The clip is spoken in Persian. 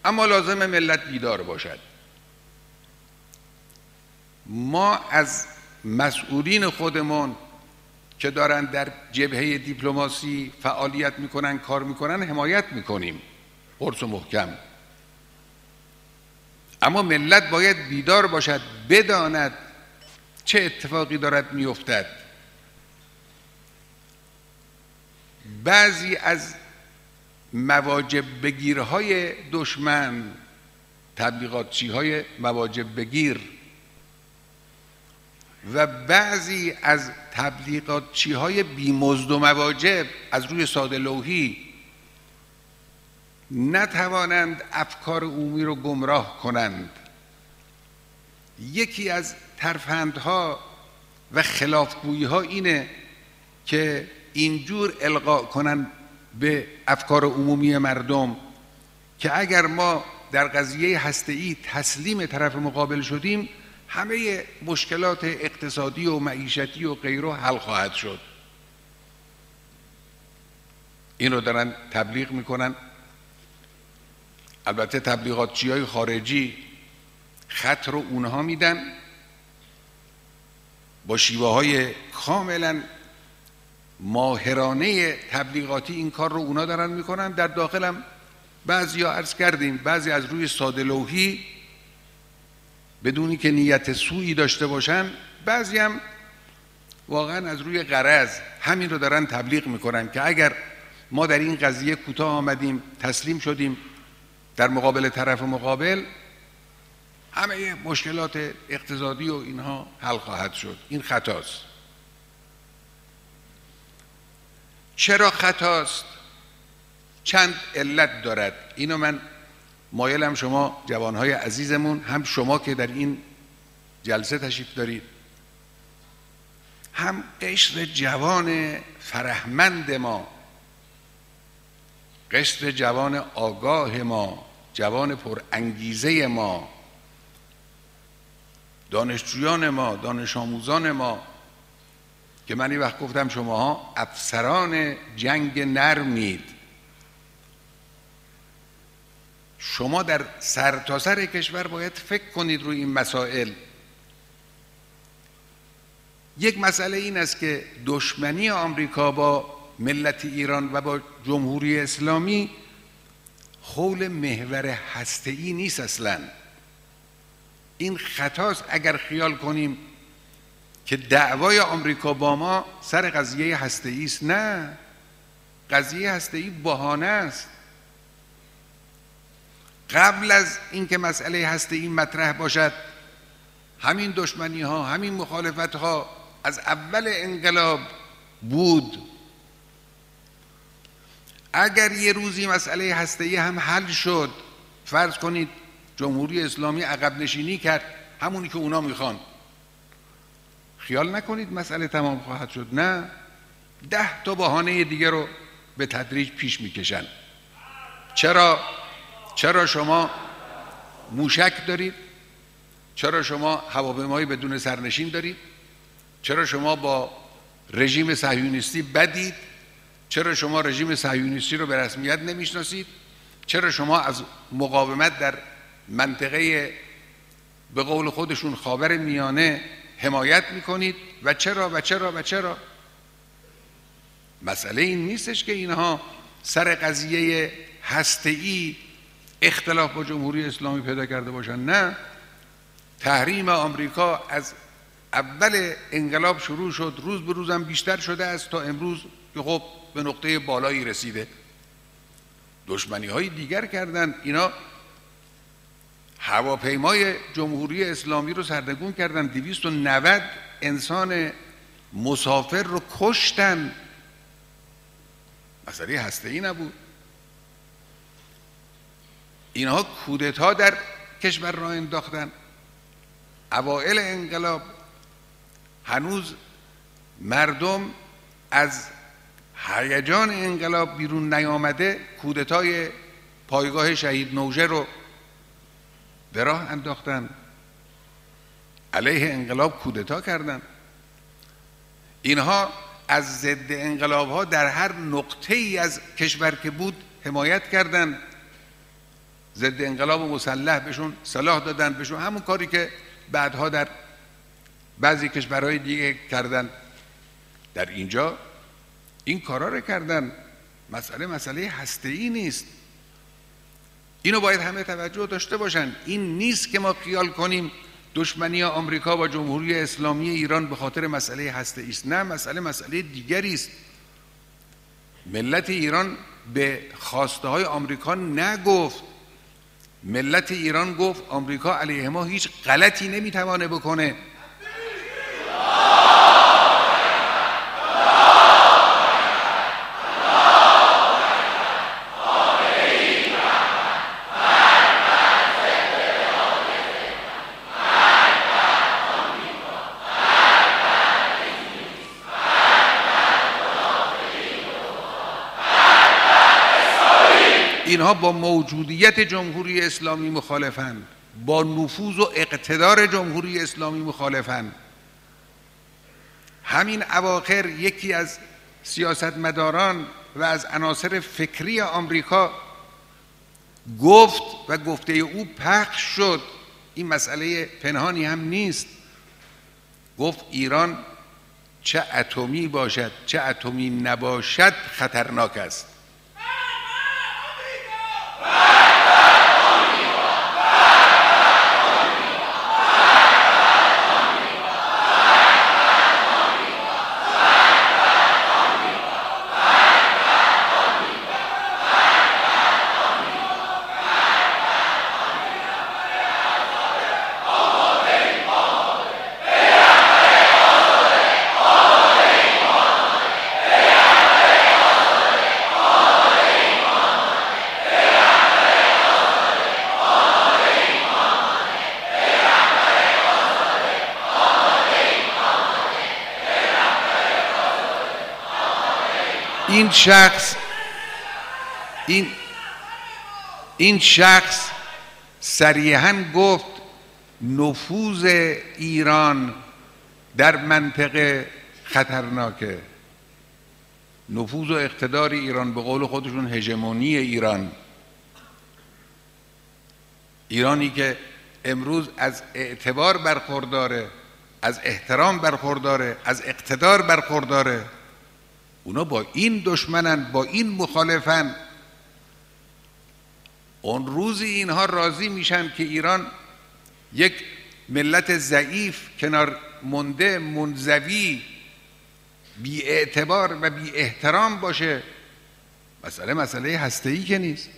اما لازم ملت بیدار باشد. ما از مسئولین خودمون که دارن در جبهه دیپلماسی فعالیت میکنن، کار میکنن، حمایت میکنیم قرص و محکم. اما ملت باید بیدار باشد، بداند چه اتفاقی دارد میافتد. بعضی از مواجب بگیرهای دشمن، تبلیغاتچی‌های مواجب بگیر و بعضی از تبلیغاتچی‌های بی‌مزد و مواجب از روی ساده لوحی نتوانند افکار عمومی رو گمراه کنند. یکی از ترفندها و خلافگویی‌ها اینه که اینجور القا کنن به افکار عمومی مردم که اگر ما در قضیه هسته‌ای تسلیم طرف مقابل شدیم، همه مشکلات اقتصادی و معیشتی و غیره حل خواهد شد. این رو دارن تبلیغ میکنن. البته تبلیغاتچی‌های خارجی خط رو اونها میدن با شیوه‌های کاملا ماهرانه تبلیغاتی، این کار رو اونا دارن میکنن. در داخلم بعضیا عرض کردیم، بعضی از روی ساده لوحی بدونی که نیت سوئی داشته باشن، بعضی هم واقعا از روی غرض همین رو دارن تبلیغ میکنن که اگر ما در این قضیه کوتاه آمدیم، تسلیم شدیم در مقابل طرف مقابل، همه مشکلات اقتصادی و اینها حل خواهد شد. این خطاست. چرا خطاست؟ چند علت دارد. اینو من مایلم شما جوانهای عزیزمون، هم شما که در این جلسه تشریف دارید، هم قشر جوان فرهمند ما، قشر جوان آگاه ما، جوان پر انگیزه ما، دانشجویان ما، دانش آموزان ما، که من این وقت گفتم شماها افسران جنگ نرمید. شما در سرتاسر کشور باید فکر کنید روی این مسائل. یک مسئله این است که دشمنی آمریکا با ملت ایران و با جمهوری اسلامی حول محور هسته‌ای نیست اصلا. این خطاست اگر خیال کنیم که دعوای آمریکا با ما سر قضیه هسته‌ای است. نه، قضیه هسته‌ای بهانه است. قبل از اینکه مسئله هسته‌ای مطرح باشد، همین دشمنی ها، همین مخالفت ها از اول انقلاب بود. اگر یه روزی مسئله هسته‌ای هم حل شد، فرض کنید جمهوری اسلامی عقب نشینی کرد، همونی که اونا میخوان، خیال نکنید مسئله تمام خواهد شد. نه، 10 تا بهانه دیگه رو به تدریج پیش میکشن. چرا شما موشک دارید؟ چرا شما هواپیمایی بدون سرنشین دارید؟ چرا شما با رژیم صهیونیستی بدید؟ چرا شما رژیم صهیونیستی رو به رسمیت نمیشناسید؟ چرا شما از مقاومت در منطقه به قول خودشون خاور میانه حمایت میکنید؟ و چرا؟ مسئله این نیستش که اینها سر قضیه هسته‌ای اختلاف با جمهوری اسلامی پیدا کرده باشن. نه، تحریم آمریکا از اول انقلاب شروع شد، روز به روزم بیشتر شده است تا امروز که خب به نقطه بالایی رسیده. دشمنی های دیگر کردن. اینا هواپیمای جمهوری اسلامی رو سردرگم کردن، 290 انسان مسافر رو کشتن. مسئله هسته‌ای نبود. اینها کودتا در کشور را انداختن. اوائل انقلاب هنوز مردم از هیجان انقلاب بیرون نیامده، کودتای پایگاه شهید نوشه رو به راه انداختن، علیه انقلاب کودتا کردن. اینها از ضد انقلاب ها در هر نقطه ای از کشور که بود حمایت کردند. ضد انقلاب مسلح بهشون سلاح دادن، بهشون همون کاری که بعدها در بعضی کشورهای دیگه کردن. در اینجا این کارا رو کردن. مسئله هسته‌ای نیست. اینو باید همه توجه داشته باشن. این نیست که ما خیال کنیم دشمنی آمریکا با جمهوری اسلامی ایران به خاطر مسئله هسته‌ای است. نه، مسئله دیگری است. ملت ایران به خواسته های آمریکا نگفت. ملت ایران گفت آمریکا علیه ما هیچ غلطی نمیتوانه بکنه. اینها با موجودیت جمهوری اسلامی مخالفند، با نفوذ و اقتدار جمهوری اسلامی مخالفند. همین اواخر یکی از سیاستمداران و از عناصر فکری آمریکا گفت و گفته او پخش شد، این مسئله پنهانی هم نیست، گفت ایران چه اتمی باشد چه اتمی نباشد خطرناک است. این شخص صریحاً گفت نفوذ ایران در منطقه خطرناکه. نفوذ و اقتدار ایران، به قول خودشون هژمونی ایران، ایرانی که امروز از اعتبار برخورداره، از احترام برخورداره، از اقتدار برخورداره، اونا با این دشمنن، با این مخالفن. اون روزی اینها راضی میشن که ایران یک ملت ضعیف، کنار مونده، منزوی، بی اعتبار و بی احترام باشه. مسئله هسته‌ای که نیست.